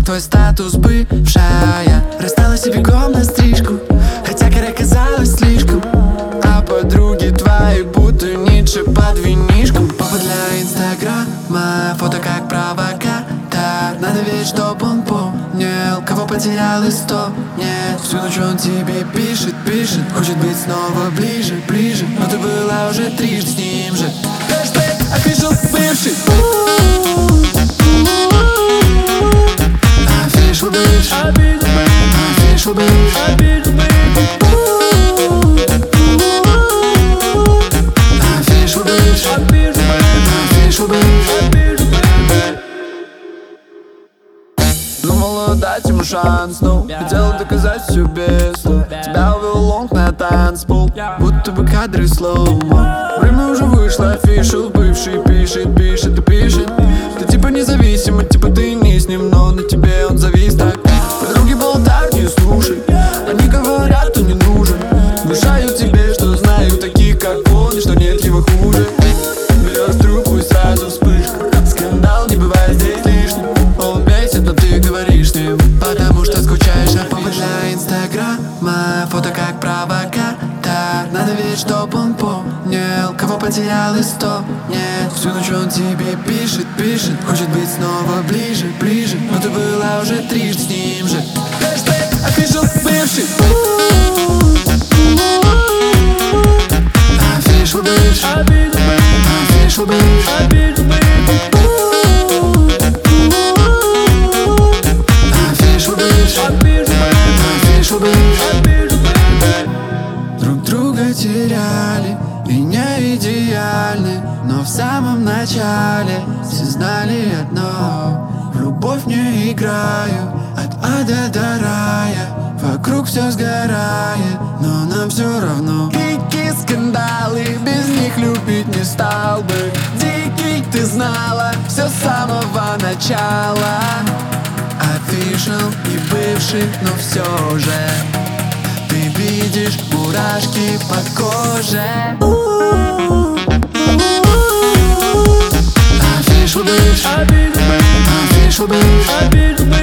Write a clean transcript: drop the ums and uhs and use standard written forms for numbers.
твой статус бывшая рассталась и бегом на стрижку, хотя коря казалась слишком. А подруги твои будто Ницше под винишком. Повод для инстаграма, фото как провокатор. Надо ведь, чтоб он понял, кого потерял и стоп. Нет, всю ночь он тебе пишет, хочет быть снова ближе, но ты была уже трижды с ним же. Хэштег official бывший. Official бывший. Official бывший. Думала дать ему шанс, но хотела доказать все без слов. Тебя увел лонг на танцпол, будто бы кадры слоумо. Время уже вышло, official бывший пишет и пишет. Ты типа независима, типа ты не с ним, но на тебе он завис так. Подруги болтают, не слушай, они говорят, кто не нужен. Внушают тебе, что знаю таких, как он, и что нет его хуже. Берешь трубку и сразу вспышка. Скандал не бывает здесь лишним. Он бесит, но ты говоришь с ним, потому что скучаешь. А повод для инстаграма, фото как провокатор. Надо ведь, чтоб он понял, кого потерял и стоп. Нет, всю ночь он тебе пишет, хочет быть снова ближе, но ты была уже трижды с ним же. Хэштег official бывший. Official бывший. Official бывший. Друг друга теряли и не идеальны, но в самом начале все знали одно: в любовь не играю, от ада до рая. Вокруг все сгорает, но нам все равно. Дикие скандалы, без них любить не стал бы. Дикий, ты знала все с самого начала. Official и бывший, но все же ты видишь мурашки под кожей. Official бывший. Official бывший.